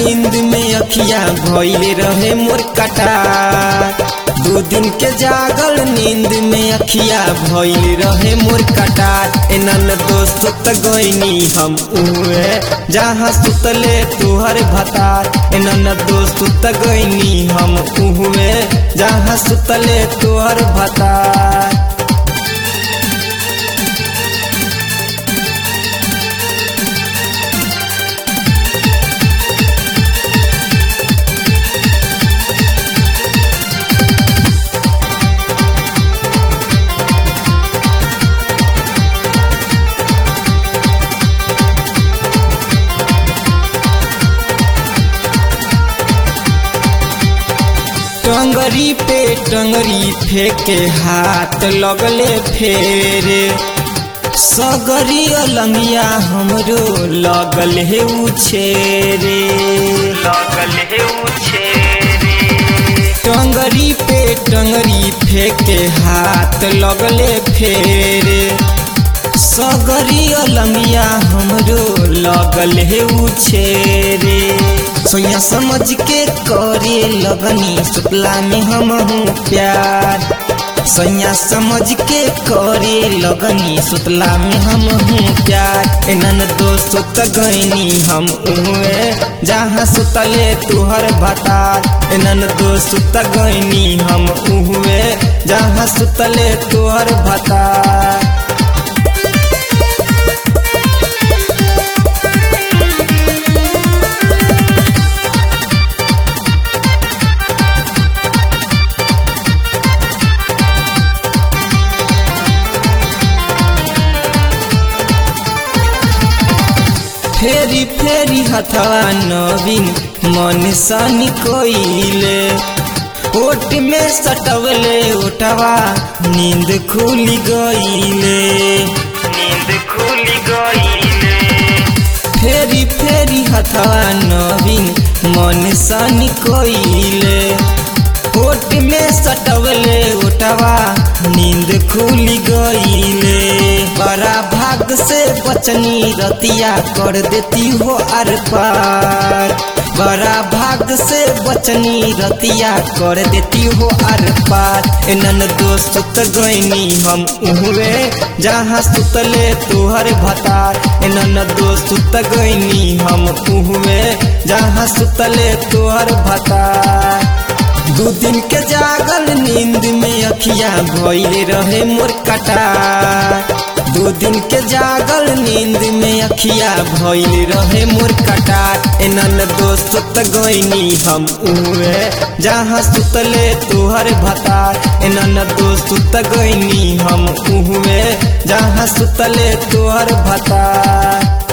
नींद में अखिया भइले रहे मोर कटार। 2 दिन के जागल नींद में अखिया भइले रहे मोर कटार। एनन दोस्त त गइनी हम उहे जहाँ सुतले तुहर भतार। एनन दोस्त त गइनी हम उहे जहाँ सुतले तुहर भतार। टंगरी पे टंगरी फेंके हाथ लगले फेरे। सगरी अलंगिया हमरो लगल है उछेरे। टंगरी पे टंगरी फेंके हाथ लगले फेरे। सगरी अलंगिया हमरो लगल है उछेरे। सोया समझ के करे लगनी सुतला में हम प्यार। सोया समझ के करे लगनी सुतला में हम प्यार। एनन दोस्त त गइनी हम उहे जहाँ सुतले तुहर भतार। एनन दोस्त त गइनी हम उहे जहाँ सुतले तुहर भतार। फेरी फेरी हथवा नवीन मन सनी कोइले। ओट में सटवले ओटवा नींद खुली गइले। फेरी फेरी हथवा नवीन मन सनी कोइले। ओट में सटवले ओटवा नींद खुली गइले। बड़ा भाग से बचनी रतिया कर देती हो अर पार। बड़ा भाग से बचनी रतिया कर देती हो अर पार। एनन दोस्त त गइनी हम उहे जहाँ सुतले तुहर भतार। एनन दोस्त त गइनी हम उहे जहाँ सुतले तुहर भतार। 2 दिन के जागल नींद में अखिया भइले रहे मोर कटार। 2 दिन के जागल नींद में अखिया भइले रहे मोर कटार। एनन दोस्त त गइनी हम उहे जहाँ सुतले तुहर भतार। एनन दोस्त त गइनी हम उहे जहाँ सुतले तुहर भतार।